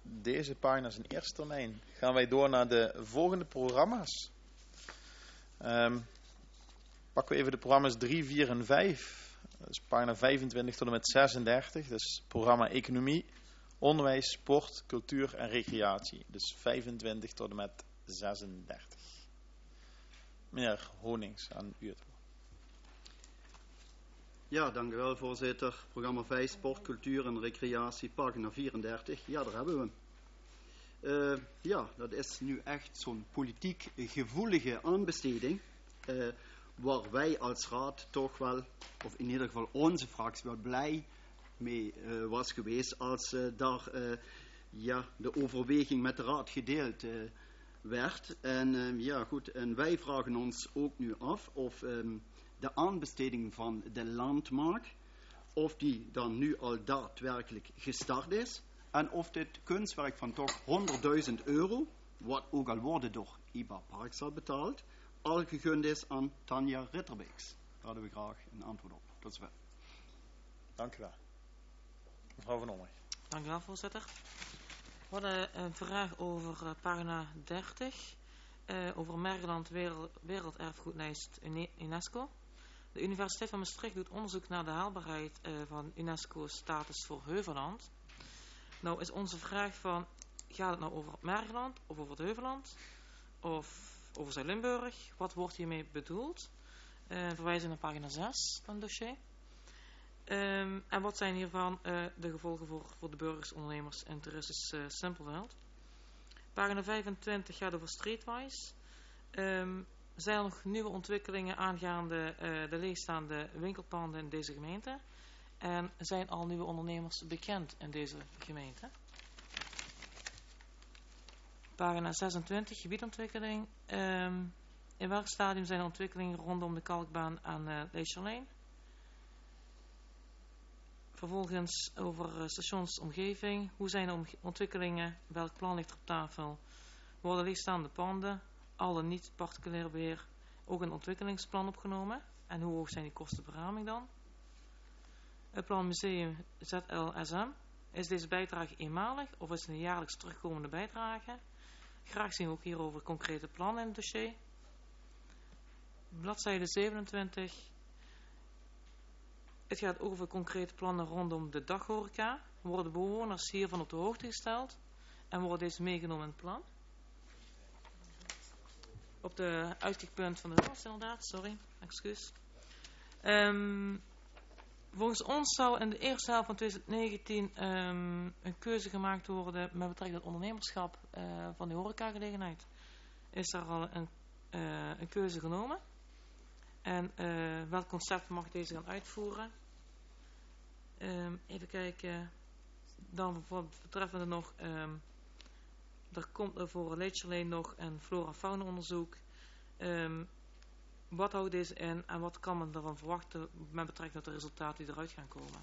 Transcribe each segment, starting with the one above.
deze pagina's in eerste termijn. Gaan wij door naar de volgende programma's. Pakken we even de programma's 3, 4 en 5. Dat is pagina 25 tot en met 36. Dat is programma Economie, Onderwijs, Sport, Cultuur en Recreatie. Dus 25 tot en met 36. Meneer Honings, aan u het woord. Ja, dank u wel, voorzitter. Programma 5, Sport, Cultuur en Recreatie, pagina 34. Ja, daar hebben we hem. Ja, dat is nu echt zo'n politiek gevoelige aanbesteding. Waar wij als raad toch wel, of in ieder geval onze fractie wel blij mee was geweest als daar de overweging met de raad gedeeld werd. En ja goed, en wij vragen ons ook nu af of de aanbesteding van de landmark, of die dan nu al daadwerkelijk gestart is, en of dit kunstwerk van toch €100.000, wat ook al worden door IBA Parksal betaald, al gegund is aan Tanja Ritterbeeks. Daar hadden we graag een antwoord op. Tot zover. Dank u wel. Mevrouw Van Ommeren. Dank u wel, voorzitter. We hadden een vraag over pagina 30, over Mergeland Werelderfgoedlijst UNESCO. De Universiteit van Maastricht doet onderzoek naar de haalbaarheid van UNESCO-status voor Heuvelland. Nou is onze vraag van, gaat het nou over het Mergeland of over het Heuvelland of over Zuid-Limburg? Wat wordt hiermee bedoeld? Verwijzen naar pagina 6 van het dossier. En wat zijn hiervan de gevolgen voor de burgers, ondernemers en toeristisch Simpelveld? Pagina 25 gaat over Streetwise. Zijn er nog nieuwe ontwikkelingen aangaande de leegstaande winkelpanden in deze gemeente? En zijn al nieuwe ondernemers bekend in deze gemeente? Pagina 26, gebiedontwikkeling. In welk stadium zijn de ontwikkelingen rondom de kalkbaan aan Leescherlijn? Vervolgens over stationsomgeving. Hoe zijn de ontwikkelingen? Welk plan ligt er op tafel? Worden leegstaande panden, alle niet particulier beheer, ook een ontwikkelingsplan opgenomen? En hoe hoog zijn die kosten per raming dan? Het plan museum ZLSM. Is deze bijdrage eenmalig of is het een jaarlijks terugkomende bijdrage? Graag zien we ook hierover concrete plannen in het dossier. Bladzijde 27. Het gaat over concrete plannen rondom de daghoreca. Worden de bewoners hiervan op de hoogte gesteld? En worden deze meegenomen in het plan? Op de uitkijkpunt van de hoofd inderdaad, sorry, excuus. Volgens ons zou in de eerste helft van 2019 een keuze gemaakt worden met betrekking tot ondernemerschap van de horecagelegenheid. Is er al een keuze genomen? En welk concept mag deze gaan uitvoeren? Even kijken. Dan betreffende nog, er komt er voor Leedjerleen nog een flora-fauna onderzoek. Wat houdt deze in en wat kan men ervan verwachten met betrekking tot de resultaten die eruit gaan komen?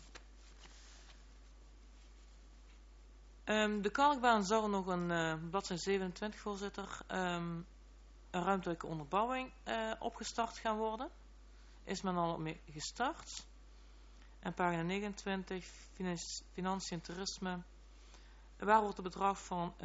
De kalkbaan zou nog een bladzijde 27, voorzitter, een ruimtelijke onderbouwing opgestart gaan worden. Is men al mee gestart? En pagina 29, financiën en toerisme. Waar wordt het bedrag van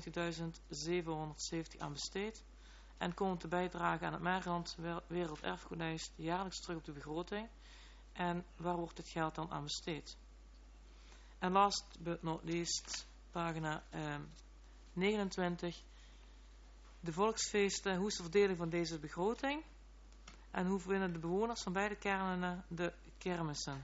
96.770 aan besteed? En komt de bijdrage aan het Mergeland Werelderfgoedlijst jaarlijks terug op de begroting? En waar wordt dit geld dan aan besteed? En last but not least, pagina 29. De volksfeesten, hoe is de verdeling van deze begroting? En hoe vinden de bewoners van beide kernen de kermissen?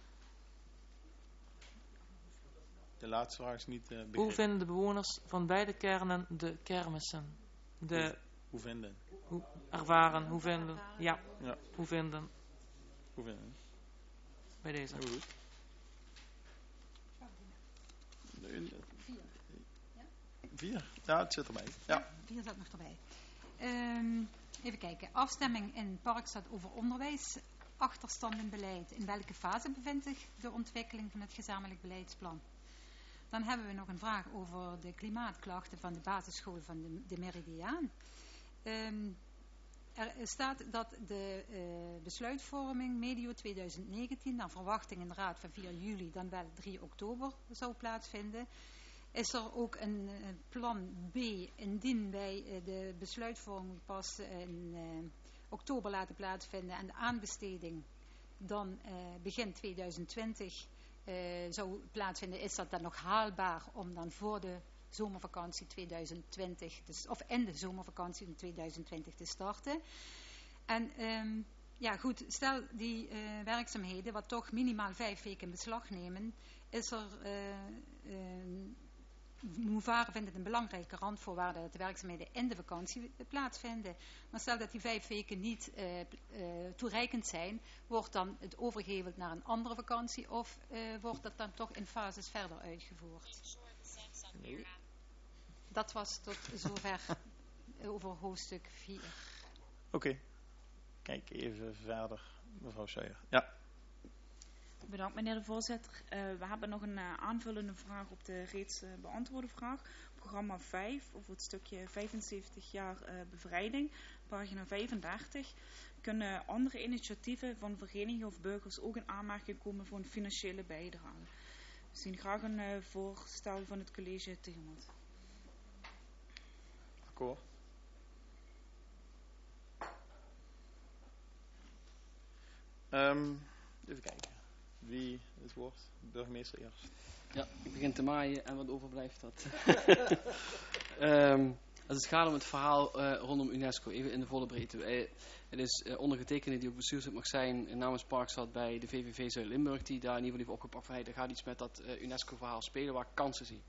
De laatste vraag is niet begrepen. Hoe vinden de bewoners van beide kernen de kermissen? Hoe vinden? Hoe ervaren, hoe vinden? Ja. Hoe vinden? Hoe vinden? Bij deze. Heel goed. 4? Ja, het zit erbij. Ja. 4 zat nog erbij. Even kijken. Afstemming in Parkstad over onderwijs. Achterstand in beleid. In welke fase bevindt zich de ontwikkeling van het gezamenlijk beleidsplan? Dan hebben we nog een vraag over de klimaatklachten van de basisschool van de Meridiaan. Er staat dat de besluitvorming medio 2019, naar verwachting in de raad van 4 juli, dan wel 3 oktober zou plaatsvinden. is er ook een plan B, indien wij de besluitvorming pas in oktober laten plaatsvinden en de aanbesteding dan begin 2020 zou plaatsvinden, is dat dan nog haalbaar om dan voor de zomervakantie 2020, of in de zomervakantie in 2020 te starten. En ja goed, stel die werkzaamheden, wat toch minimaal 5 weken in beslag nemen, is er, Mouvare vindt het een belangrijke randvoorwaarde dat de werkzaamheden in de vakantie plaatsvinden. Maar stel dat die 5 weken niet toereikend zijn, wordt dan het overgeheveld naar een andere vakantie of wordt dat dan toch in fases verder uitgevoerd? Nee. Dat was tot zover over hoofdstuk 4. Oké. Kijk even verder, mevrouw Scheuer. Ja. Bedankt meneer de voorzitter. We hebben nog een aanvullende vraag op de reeds beantwoorde vraag. Programma 5 over het stukje 75 jaar bevrijding, pagina 35. Kunnen andere initiatieven van verenigingen of burgers ook in aanmerking komen voor een financiële bijdrage? We zien graag een voorstel van het college tegemoet. Akkoord. Even kijken. Wie het woord? Burgemeester eerst. Ja, ik begin te maaien en wat overblijft dat. Als het gaat om het verhaal rondom UNESCO, even in de volle breedte. Het is ondergetekende die ook bestuurslid mag zijn namens Parkstad bij de VVV Zuid-Limburg, die daar in ieder geval heeft opgepakt van, hey, er gaat iets met dat UNESCO-verhaal spelen waar ik kansen zie.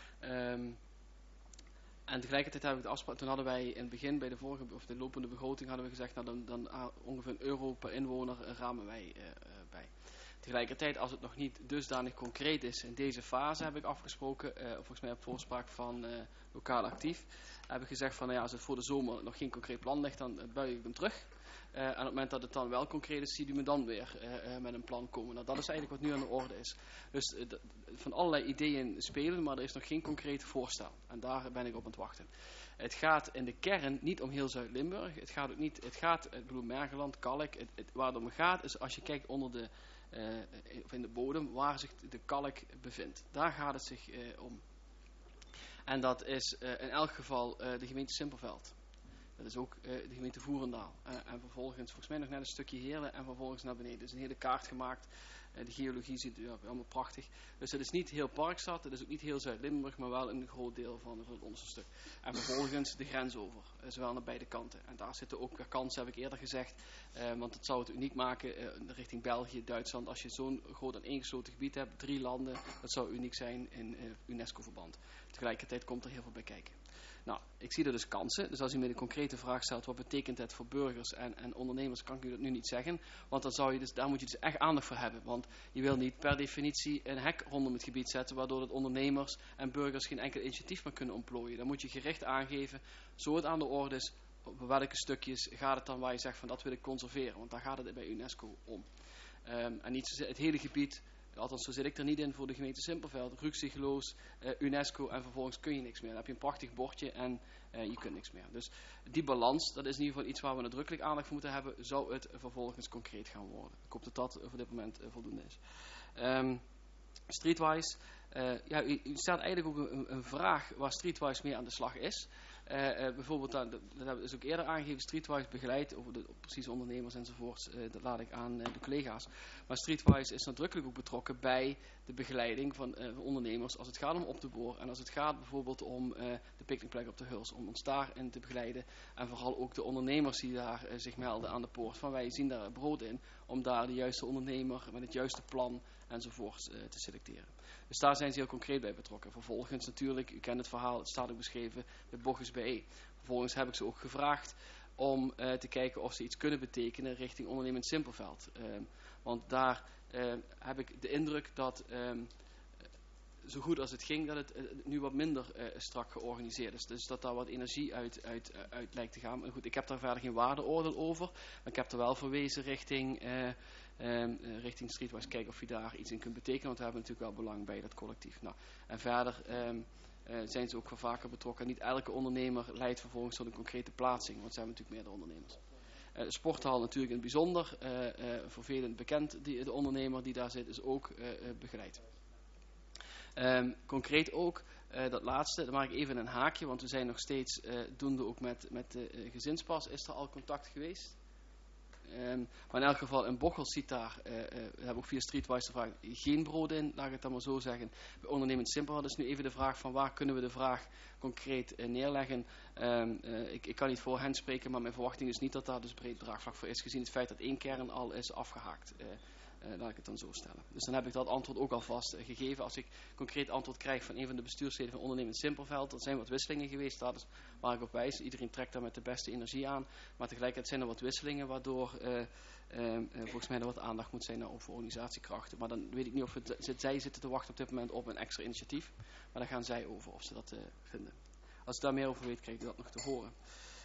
En tegelijkertijd hebben we de afspraak, toen hadden wij in het begin bij de vorige, of de lopende begroting hadden we gezegd, nou dan ongeveer €1 per inwoner ramen wij bij. Tegelijkertijd, als het nog niet dusdanig concreet is, in deze fase heb ik afgesproken, volgens mij op voorspraak van Lokaal Actief, heb ik gezegd van, nou ja, als het voor de zomer nog geen concreet plan ligt, dan buig ik hem terug. En op het moment dat het dan wel concreet is, zie je me dan weer met een plan komen. Nou, dat is eigenlijk wat nu aan de orde is. Dus van allerlei ideeën spelen, maar er is nog geen concreet voorstel. En daar ben ik op aan het wachten. Het gaat in de kern niet om heel Zuid-Limburg. Het gaat ook niet, ik bedoel Mergeland, Kalk. Waar het om gaat is als je kijkt onder de, of in de bodem, waar zich de kalk bevindt. Daar gaat het zich om. En dat is in elk geval de gemeente Simpelveld. Dat is ook de gemeente Voerendaal. En vervolgens, volgens mij nog net een stukje Heerlen en vervolgens naar beneden. Er is een hele kaart gemaakt. De geologie ziet allemaal prachtig. Dus het is niet heel Parkstad, het is ook niet heel Zuid-Limburg, maar wel een groot deel van het onderste stuk. En vervolgens de grens over, zowel naar beide kanten. En daar zitten ook weer kansen, heb ik eerder gezegd. Want het zou het uniek maken richting België, Duitsland. Als je zo'n groot en ingesloten gebied hebt, 3 landen, dat zou uniek zijn in UNESCO-verband. Tegelijkertijd komt er heel veel bij kijken. Nou, ik zie er dus kansen. Dus als u me een concrete vraag stelt, wat betekent het voor burgers en ondernemers, kan ik u dat nu niet zeggen. Want dan zou je dus, daar moet je dus echt aandacht voor hebben. Want je wil niet per definitie een hek rondom het gebied zetten, waardoor het ondernemers en burgers geen enkel initiatief meer kunnen ontplooien. Dan moet je gericht aangeven, zo het aan de orde is, op welke stukjes gaat het dan waar je zegt van dat wil ik conserveren. Want daar gaat het bij UNESCO om. En niet het hele gebied. Althans, zo zit ik er niet in voor de gemeente Simpelveld. Ruksigloos, UNESCO en vervolgens kun je niks meer. Dan heb je een prachtig bordje en je kunt niks meer. Dus die balans, dat is in ieder geval iets waar we nadrukkelijk aandacht voor moeten hebben. Zou het vervolgens concreet gaan worden. Ik hoop dat dat voor dit moment voldoende is. Streetwise. Ja, u stelt eigenlijk ook een vraag waar Streetwise mee aan de slag is. Bijvoorbeeld, dat hebben we dus ook eerder aangegeven, Streetwise begeleid over de precieze ondernemers enzovoorts. Dat laat ik aan de collega's. Maar Streetwise is nadrukkelijk ook betrokken bij de begeleiding van ondernemers als het gaat om op te boren. En als het gaat bijvoorbeeld om de picknickplek op de Huls, om ons daarin te begeleiden. En vooral ook de ondernemers die daar zich melden aan de poort. Van wij zien daar brood in om daar de juiste ondernemer met het juiste plan enzovoorts te selecteren. Dus daar zijn ze heel concreet bij betrokken. Vervolgens natuurlijk, u kent het verhaal, het staat ook beschreven bij Bochus BE. Vervolgens heb ik ze ook gevraagd om te kijken of ze iets kunnen betekenen richting ondernemend Simpelveld. Want daar heb ik de indruk dat zo goed als het ging, dat het nu wat minder strak georganiseerd is. Dus dat daar wat energie uit lijkt te gaan. Maar goed, ik heb daar verder geen waardeoordeel over. Maar ik heb er wel verwezen richting Streetwise, kijken of je daar iets in kunt betekenen. Want we hebben natuurlijk wel belang bij dat collectief. Nou, en verder zijn ze ook wel vaker betrokken. Niet elke ondernemer leidt vervolgens tot een concrete plaatsing. Want ze hebben natuurlijk meerdere ondernemers. Sporthal natuurlijk in het bijzonder. Voor velen bekend, de ondernemer die daar zit, is ook begeleid. Concreet ook, dat laatste, daar maak ik even een haakje, want we zijn nog steeds doende ook met de gezinspas. Is er al contact geweest? Maar in elk geval, in Bocholt ziet daar, we hebben ook via Streetwise de vraag, geen brood in, laat ik het dan maar zo zeggen. Bij Ondernemend Simpel is nu even de vraag van waar kunnen we de vraag concreet neerleggen. Ik kan niet voor hen spreken, maar mijn verwachting is niet dat daar dus breed draagvlak voor is, gezien het feit dat 1 kern al is afgehaakt. Laat ik het dan zo stellen. Dus dan heb ik dat antwoord ook alvast gegeven. Als ik concreet antwoord krijg van een van de bestuursleden van Ondernemend Simpelveld, er zijn wat wisselingen geweest, dat is waar ik op wijs. Iedereen trekt daar met de beste energie aan. Maar tegelijkertijd zijn er wat wisselingen, waardoor volgens mij er wat aandacht moet zijn voor organisatiekrachten. Maar dan weet ik niet of zij zitten te wachten op dit moment op een extra initiatief. Maar daar gaan zij over of ze dat vinden. Als ik daar meer over weet, krijg ik dat nog te horen.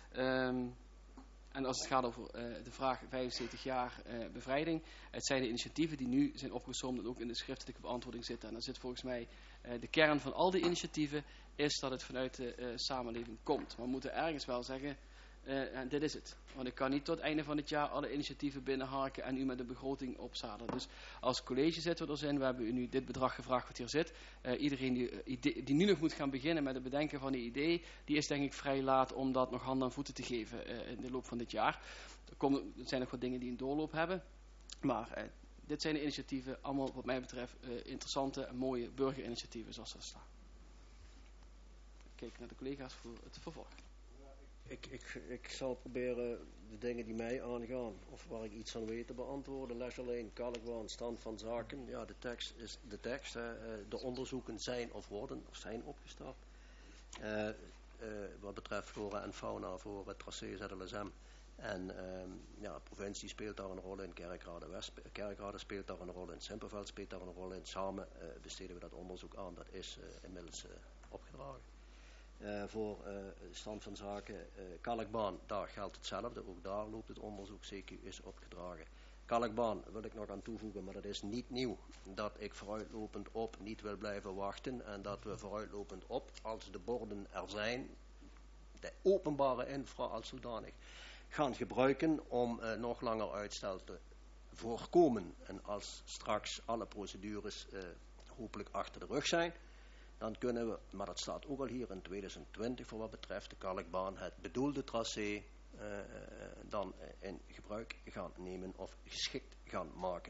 En als het gaat over de vraag 75 jaar bevrijding, het zijn de initiatieven die nu zijn opgesomd en ook in de schriftelijke beantwoording zitten. En dan zit volgens mij de kern van al die initiatieven is dat het vanuit de samenleving komt. Maar we moeten ergens wel zeggen, en dit is het. Want ik kan niet tot het einde van het jaar alle initiatieven binnenharken en u met de begroting opzadelen. Dus als college zitten we er zijn, we hebben u nu dit bedrag gevraagd wat hier zit. Iedereen die nu nog moet gaan beginnen met het bedenken van die idee, die is denk ik vrij laat om dat nog handen en voeten te geven in de loop van dit jaar. Er zijn nog wat dingen die een doorloop hebben. Maar dit zijn de initiatieven, allemaal wat mij betreft interessante en mooie burgerinitiatieven zoals dat staat. Kijk naar de collega's voor het vervolg. Ik zal proberen de dingen die mij aangaan, of waar ik iets aan weet, te beantwoorden. Les alleen, kalkwaan, stand van zaken. Ja, de tekst is de tekst. De onderzoeken zijn of zijn opgestart. Wat betreft flora en fauna voor het tracé ZLSM. En provincie speelt daar een rol in, Kerkrade speelt daar een rol in, Simpelveld speelt daar een rol in. Samen besteden we dat onderzoek aan, dat is inmiddels opgedragen. Voor stand van zaken, kalkbaan, daar geldt hetzelfde, ook daar loopt het onderzoek, CQ is opgedragen. Kalkbaan wil ik nog aan toevoegen, maar dat is niet nieuw, dat ik vooruitlopend op niet wil blijven wachten en dat we vooruitlopend op, als de borden er zijn, de openbare infra als zodanig, gaan gebruiken om nog langer uitstel te voorkomen. En als straks alle procedures hopelijk achter de rug zijn, dan kunnen we, maar dat staat ook al hier in 2020 voor wat betreft de kalkbaan, het bedoelde tracé dan in gebruik gaan nemen of geschikt gaan maken.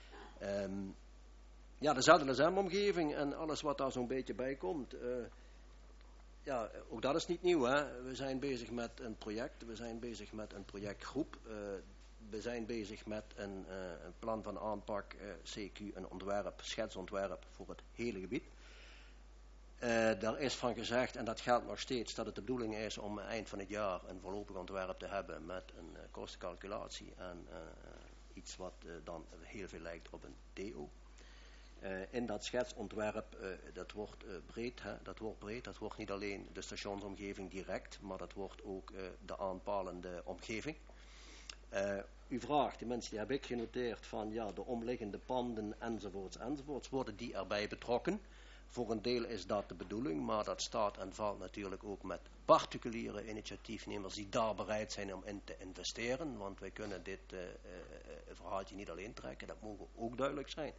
De ZLSM-omgeving en alles wat daar zo'n beetje bij komt, ook dat is niet nieuw. Hè? We zijn bezig met een project, we zijn bezig met een projectgroep, we zijn bezig met een plan van aanpak, CQ, een schetsontwerp voor het hele gebied. Daar is van gezegd, en dat geldt nog steeds, dat het de bedoeling is om eind van het jaar een voorlopig ontwerp te hebben met een kostencalculatie en iets wat dan heel veel lijkt op een DO. In dat schetsontwerp, dat wordt breed, dat wordt niet alleen de stationsomgeving direct, maar dat wordt ook de aanpalende omgeving. U vraagt, die mensen die heb ik genoteerd van de omliggende panden enzovoorts, worden die erbij betrokken? Voor een deel is dat de bedoeling, maar dat staat en valt natuurlijk ook met particuliere initiatiefnemers die daar bereid zijn om in te investeren, want wij kunnen dit verhaaltje niet alleen trekken, dat mogen ook duidelijk zijn.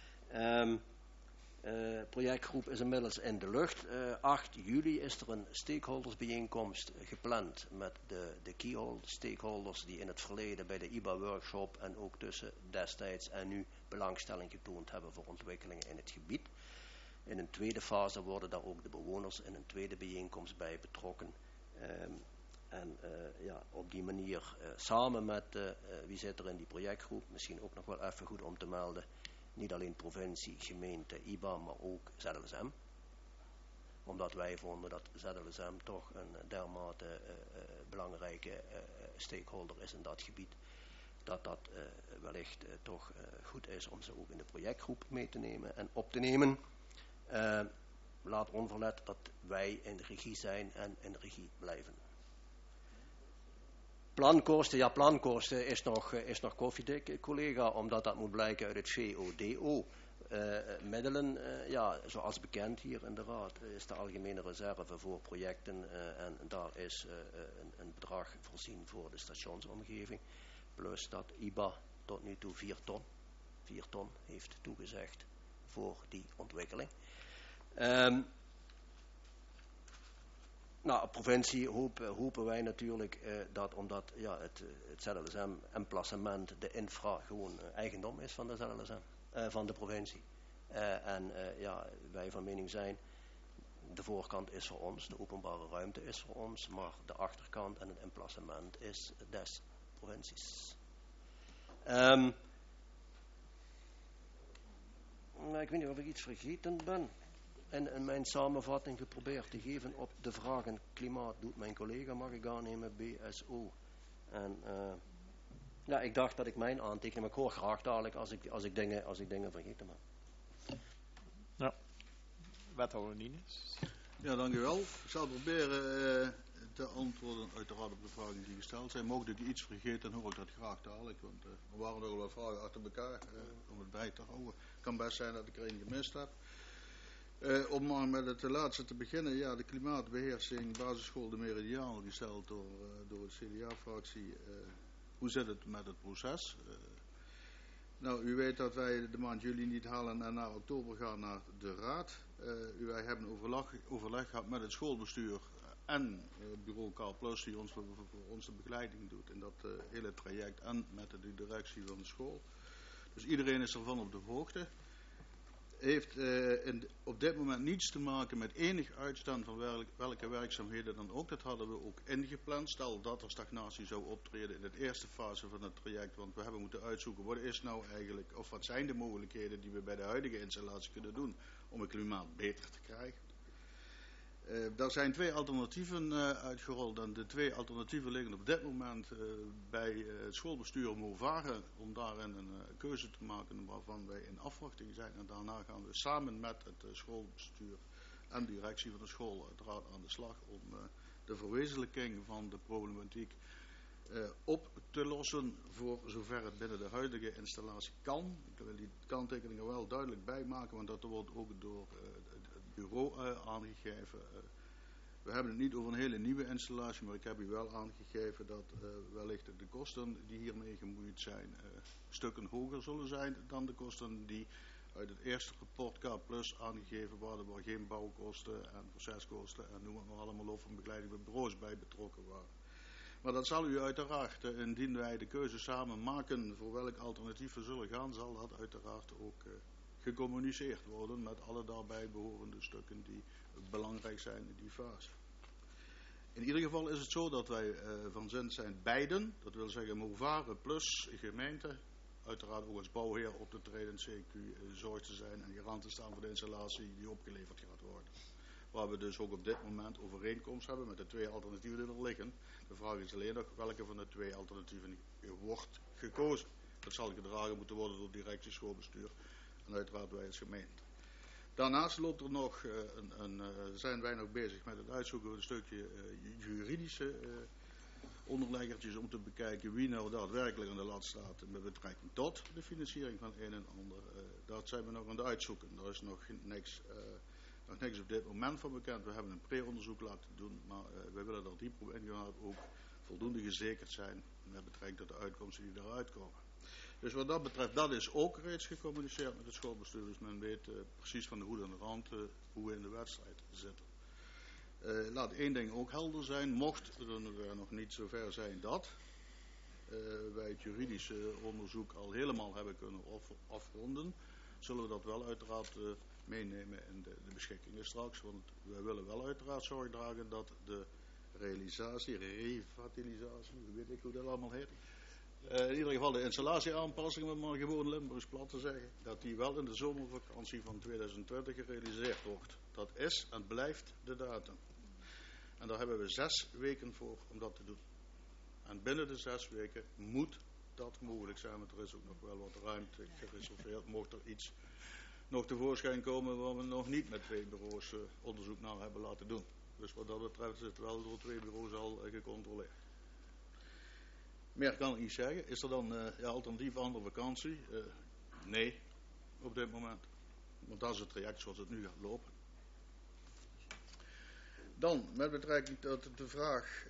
Projectgroep is inmiddels in de lucht. 8 juli is er een stakeholdersbijeenkomst gepland met de key stakeholders die in het verleden bij de IBA-workshop en ook tussen destijds en nu belangstelling getoond hebben voor ontwikkelingen in het gebied. In een tweede fase worden daar ook de bewoners in een tweede bijeenkomst bij betrokken. Op die manier samen met, wie zit er in die projectgroep, misschien ook nog wel even goed om te melden, niet alleen provincie, gemeente, IBA, maar ook ZLSM. Omdat wij vonden dat ZLSM toch een dermate belangrijke stakeholder is in dat gebied, dat wellicht toch goed is om ze ook in de projectgroep mee te nemen en op te nemen. Laat onverlet dat wij in de regie zijn en in de regie blijven. Plankosten is nog koffiedik, collega, omdat dat moet blijken uit het VODO. Middelen, zoals bekend hier in de Raad, is de algemene reserve voor projecten en daar is een bedrag voorzien voor de stationsomgeving. Plus dat IBA tot nu toe 4 ton heeft toegezegd voor die ontwikkeling. Nou, provincie hopen wij natuurlijk dat omdat het ZLSM-emplacement, de infra, gewoon eigendom is van de ZLSM, van de provincie. Wij van mening zijn, de voorkant is voor ons, de openbare ruimte is voor ons, maar de achterkant en het emplacement is des provincies. Ik weet niet of ik iets vergeten ben. In mijn samenvatting geprobeerd te geven op de vragen klimaat doet mijn collega, mag ik aannemen, BSO. Ik dacht dat ik mijn aantekening, maar ik hoor graag dadelijk als ik dingen vergeten ben. Ja. Wethouder Nienens. Ja, dank u wel. Ik zal proberen te antwoorden uiteraard op de vragen die gesteld zijn. Mocht ik iets vergeten, dan hoor ik dat graag dadelijk. Want er waren nogal wat vragen achter elkaar om het bij te houden. Het kan best zijn dat ik er een gemist heb. Om maar met het laatste te beginnen. Ja, de klimaatbeheersing basisschool de Meridiaan gesteld door de CDA-fractie. Hoe zit het met het proces? Nou, u weet dat wij de maand juli niet halen en naar oktober gaan naar de raad. Wij hebben overleg gehad met het schoolbestuur en bureau K+, die voor ons de begeleiding doet in dat hele traject en met de directie van de school. Dus iedereen is ervan op de hoogte. Heeft op dit moment niets te maken met enig uitstaan van welke werkzaamheden dan ook. Dat hadden we ook ingepland. Stel dat er stagnatie zou optreden in de eerste fase van het traject. Want we hebben moeten uitzoeken wat is nou eigenlijk, of wat zijn de mogelijkheden die we bij de huidige installatie kunnen doen om het klimaat beter te krijgen. Daar zijn 2 alternatieven uitgerold en de 2 alternatieven liggen op dit moment bij het schoolbestuur Movaren om daarin een keuze te maken waarvan wij in afwachting zijn. En daarna gaan we samen met het schoolbestuur en de directie van de school uiteraard aan de slag om de verwezenlijking van de problematiek op te lossen voor zover het binnen de huidige installatie kan. Ik wil die kanttekening er wel duidelijk bij maken, want dat wordt ook door het bureau aangegeven. We hebben het niet over een hele nieuwe installatie, maar ik heb u wel aangegeven dat wellicht de kosten die hiermee gemoeid zijn stukken hoger zullen zijn dan de kosten die uit het eerste rapport K+ aangegeven worden, waar geen bouwkosten en proceskosten en noem het maar allemaal op van begeleiding van bureaus bij betrokken waren. Maar dat zal u uiteraard, indien wij de keuze samen maken voor welk alternatief we zullen gaan, zal dat uiteraard ook gecommuniceerd worden met alle daarbij behorende stukken die belangrijk zijn in die fase. In ieder geval is het zo dat wij van zin zijn beiden, dat wil zeggen Movaren plus gemeente, uiteraard ook als bouwheer op te treden, CQ zorg te zijn en garant te staan voor de installatie die opgeleverd gaat worden. Waar we dus ook op dit moment overeenkomst hebben met de 2 alternatieven die er liggen. De vraag is alleen nog welke van de 2 alternatieven wordt gekozen. Dat zal gedragen moeten worden door directie, schoolbestuur en uiteraard wij als gemeente. Daarnaast loopt er nog zijn wij nog bezig met het uitzoeken van een stukje juridische onderleggertjes om te bekijken wie nou daadwerkelijk aan de lat staat met betrekking tot de financiering van een en ander. Dat zijn we nog aan het uitzoeken. Daar is nog niks op dit moment van bekend. We hebben een pre-onderzoek laten doen, maar we willen dat die inderdaad ook voldoende gezekerd zijn met betrekking tot de uitkomsten die daaruit komen. Dus wat dat betreft, dat is ook reeds gecommuniceerd met het schoolbestuur. Dus men weet precies van de hoed en de rand hoe we in de wedstrijd zitten. Laat één ding ook helder zijn. Mocht er nog niet zover zijn dat wij het juridische onderzoek al helemaal hebben kunnen afronden, zullen we dat wel uiteraard meenemen in de beschikkingen straks. Want wij willen wel uiteraard zorg dragen dat de realisatie, revatilisatie, weet ik hoe dat allemaal heet. In ieder geval de installatieaanpassingen, om maar gewoon Limburgs plat te zeggen, dat die wel in de zomervakantie van 2020 gerealiseerd wordt. Dat is en blijft de datum. En daar hebben we 6 weken voor om dat te doen. En binnen de 6 weken moet dat mogelijk zijn, want er is ook nog wel wat ruimte gereserveerd, mocht er iets nog tevoorschijn komen waar we nog niet met 2 bureaus onderzoek naar hebben laten doen. Dus wat dat betreft is het wel door 2 bureaus al gecontroleerd. Meer kan ik niet zeggen. Is er dan alternatief andere vakantie? Nee, op dit moment. Want dat is het traject zoals het nu gaat lopen. Dan, met betrekking tot de vraag,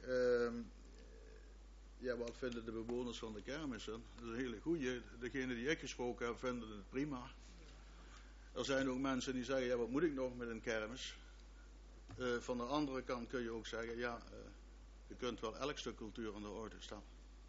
wat vinden de bewoners van de kermissen? Dat is een hele goeie. Degene die ik gesproken heb, vinden het prima. Er zijn ook mensen die zeggen, ja, wat moet ik nog met een kermis? Van de andere kant kun je ook zeggen, ja, je kunt wel elk stuk cultuur aan de orde stellen.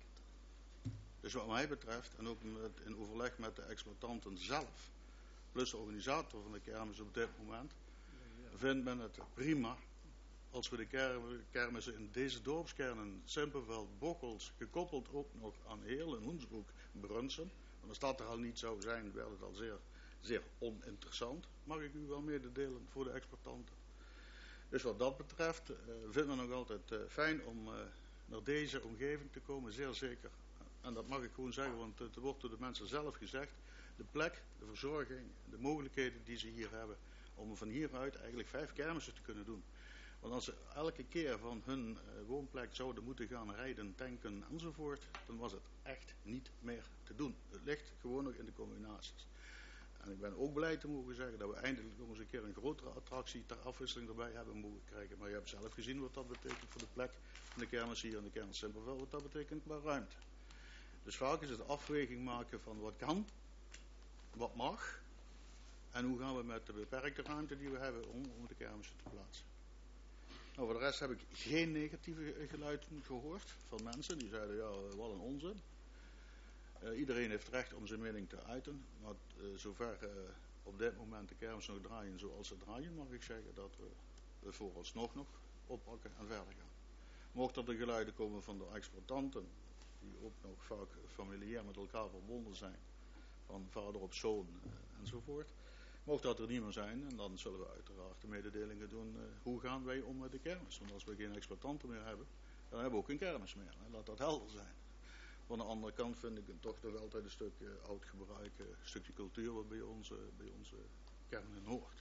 Dus wat mij betreft, en ook in overleg met de exploitanten zelf, plus de organisator van de kermis op dit moment, vindt men het prima als we de kermissen in deze dorpskernen, Simpelveld, Bokkels, gekoppeld ook nog aan Heerlen, Hoensbroek, Brunsum. Want als dat er al niet zou zijn, werd het al zeer, zeer oninteressant. Mag ik u wel mededelen voor de exploitanten. Dus wat dat betreft vindt men nog altijd fijn om naar deze omgeving te komen, zeer zeker. En dat mag ik gewoon zeggen, want het wordt door de mensen zelf gezegd. De plek, de verzorging, de mogelijkheden die ze hier hebben om van hieruit eigenlijk 5 kermissen te kunnen doen. Want als ze elke keer van hun woonplek zouden moeten gaan rijden, tanken enzovoort, dan was het echt niet meer te doen. Het ligt gewoon nog in de combinaties. En ik ben ook blij te mogen zeggen dat we eindelijk nog eens een keer een grotere attractie ter afwisseling erbij hebben mogen krijgen. Maar je hebt zelf gezien wat dat betekent voor de plek van de kermis hier in de kern Simpelveld, wat dat betekent qua ruimte. Dus vaak is het afweging maken van wat kan, wat mag en hoe gaan we met de beperkte ruimte die we hebben om de kermissen te plaatsen. Nou, voor de rest heb ik geen negatieve geluiden gehoord van mensen die zeiden, ja, wat een onzin. Iedereen heeft recht om zijn mening te uiten, maar zover op dit moment de kermis nog draaien zoals ze draaien, mag ik zeggen dat we vooralsnog nog oppakken en verder gaan. Mocht er de geluiden komen van de exploitanten, die ook nog vaak familiair met elkaar verbonden zijn, van vader op zoon enzovoort. Mocht dat er niet meer zijn, en dan zullen we uiteraard de mededelingen doen, hoe gaan wij om met de kermis. Want als we geen exploitanten meer hebben, dan hebben we ook geen kermis meer. Hè. Laat dat helder zijn. Van de andere kant vind ik het toch nog altijd een stuk oud gebruik, een stukje cultuur wat bij onze kernen hoort.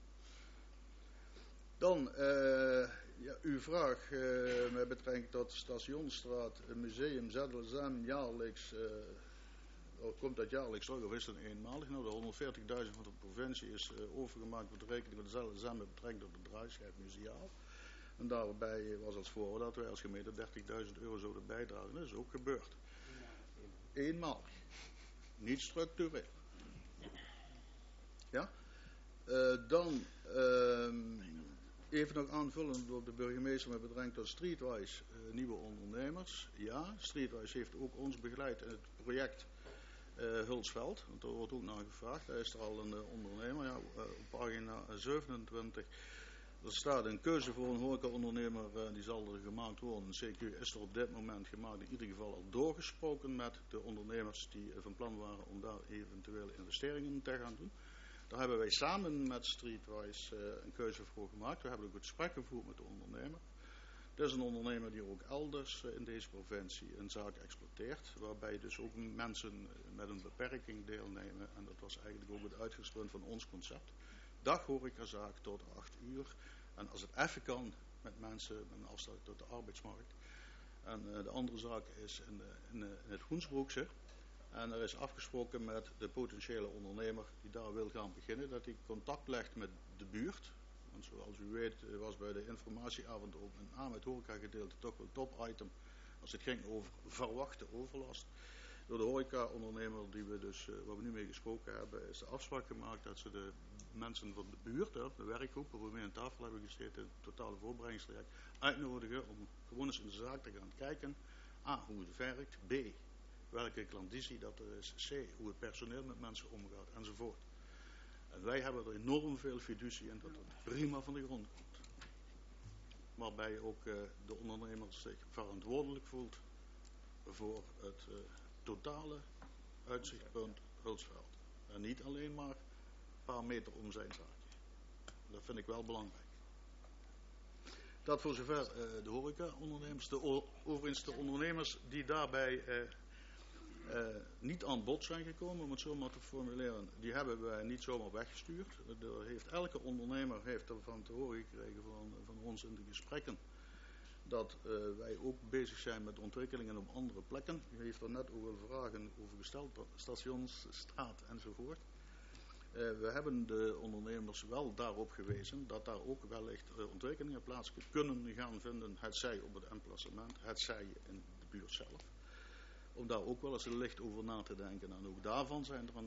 Dan, ja, uw vraag met betrekking tot Stationsstraat, Museum ZLSM jaarlijks, komt dat jaarlijks terug of is dat eenmalig? Nou, de 140.000 van de provincie is overgemaakt met de rekening van de ZLSM met betrekking tot de draaischijf museaal. En daarbij was als voorwaarde dat wij als gemeente 30.000 euro zouden bijdragen. Dat is ook gebeurd. Eenmalig. Niet structureel. Ja? Dan even nog aanvullend door de burgemeester met betrekking tot Streetwise nieuwe ondernemers. Ja, Streetwise heeft ook ons begeleid in het project Hulsveld. Want daar wordt ook naar gevraagd. Daar is er al een ondernemer. Ja, op pagina 27. Er staat een keuze voor een horeca-ondernemer, die zal er gemaakt worden. Een CQ is er op dit moment gemaakt, in ieder geval al doorgesproken met de ondernemers die van plan waren om daar eventuele investeringen te gaan doen. Daar hebben wij samen met Streetwise een keuze voor gemaakt. We hebben ook het gesprek gevoerd met de ondernemer. Het is een ondernemer die ook elders in deze provincie een zaak exploiteert, waarbij dus ook mensen met een beperking deelnemen. En dat was eigenlijk ook het uitgangspunt van ons concept. Daghorecazaak tot 8 uur. En als het even kan met mensen met een afstand tot de arbeidsmarkt. En de andere zaak is in het Hoensbroekse. En er is afgesproken met de potentiële ondernemer die daar wil gaan beginnen, dat hij contact legt met de buurt. Want zoals u weet was bij de informatieavond ook met name het horecagedeelte toch wel top item als het ging over verwachte overlast. Door de horeca-ondernemer die we dus, waar we nu mee gesproken hebben, is de afspraak gemaakt dat ze de mensen van de buurt, de werkgroep waar we mee aan tafel hebben gezeten, het totale voorbereidingstraject, uitnodigen om gewoon eens in de zaak te gaan kijken. A, hoe het werkt. B, welke klandizie dat er is. C, hoe het personeel met mensen omgaat enzovoort. En wij hebben er enorm veel fiducie in dat het prima van de grond komt. Waarbij ook de ondernemer zich verantwoordelijk voelt voor het totale uitzichtpunt Hulsveld. En niet alleen maar een paar meter om zijn zaakje. Dat vind ik wel belangrijk. Dat voor zover de horeca-ondernemers. Overigens de ondernemers die daarbij niet aan bod zijn gekomen, om het zo maar te formuleren, die hebben wij niet zomaar weggestuurd. Elke ondernemer heeft ervan te horen gekregen van ons in de gesprekken dat wij ook bezig zijn met ontwikkelingen op andere plekken. U heeft er net ook wel vragen over gesteld, Stationsstraat enzovoort. We hebben de ondernemers wel daarop gewezen dat daar ook wellicht ontwikkelingen plaats kunnen gaan vinden, hetzij op het emplacement, hetzij in de buurt zelf. Om daar ook wel eens licht over na te denken. En ook daarvan zijn er een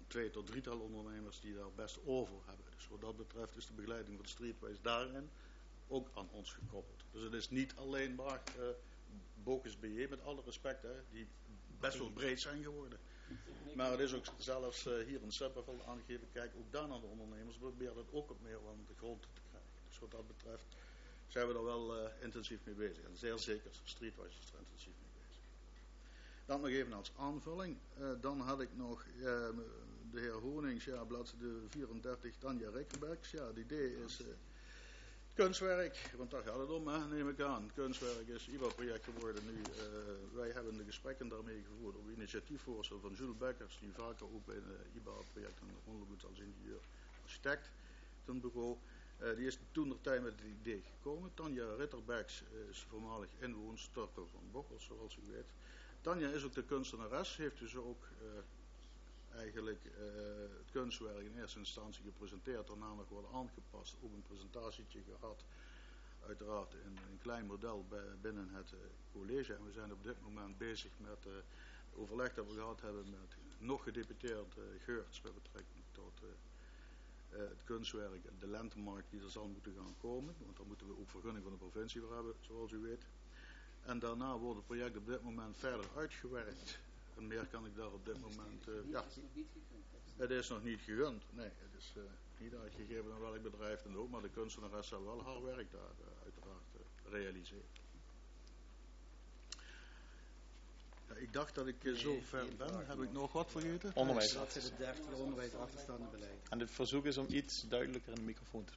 2 tot 3 ondernemers die daar best over hebben. Dus wat dat betreft is de begeleiding van de Streetwise daarin ook aan ons gekoppeld. Dus het is niet alleen maar Bocus BE, met alle respect, hè, die best wel breed zijn geworden. Maar het is ook zelfs hier in Sippenveld aangegeven, kijk ook daar naar de ondernemers, we proberen het ook op meer aan de grond te krijgen. Dus wat dat betreft zijn we er wel intensief mee bezig. En zeer zeker, Streetwise is er intensief mee bezig. Dan nog even als aanvulling. Dan had ik nog de heer Honings, ja, bladzijde 34, Tanja Rikkerbeks. Ja, het idee is kunstwerk, want daar gaat het om, hè, neem ik aan. Kunstwerk is IBA-project geworden nu. Wij hebben de gesprekken daarmee gevoerd op initiatiefvoorstel van Jules Bekkers, die vaker ook bij de IBA-projecten onderdoet als ingenieur, architect, ten bureau. Die is toen de tijd met het idee gekomen. Tanja Ritterbeks is voormalig inwoonster van Bocholt, zoals u weet. Tanja is ook de kunstenares, heeft dus ook eigenlijk het kunstwerk in eerste instantie gepresenteerd, daarna nog wat aangepast, ook een presentatietje gehad, uiteraard in een klein model binnen het college. En we zijn op dit moment bezig met overleg dat we gehad hebben met nog gedeputeerd Geurts met betrekking tot het kunstwerk en de lentemarkt die er zal moeten gaan komen, want daar moeten we ook vergunning van de provincie voor hebben, zoals u weet. En daarna wordt het project op dit moment verder uitgewerkt. En meer kan ik daar op dit moment... ja, het is nog niet gegund. Nee, het is niet uitgegeven aan welk bedrijf dan ook. Maar de kunstenares zal wel haar werk daar uiteraard realiseren. Ja, ik dacht dat ik zo ver ben. Heb ik nog wat vergeten? Onderwijs. Dat is het 30 onderwijs achterstaande beleid. En het verzoek is om iets duidelijker in de microfoon te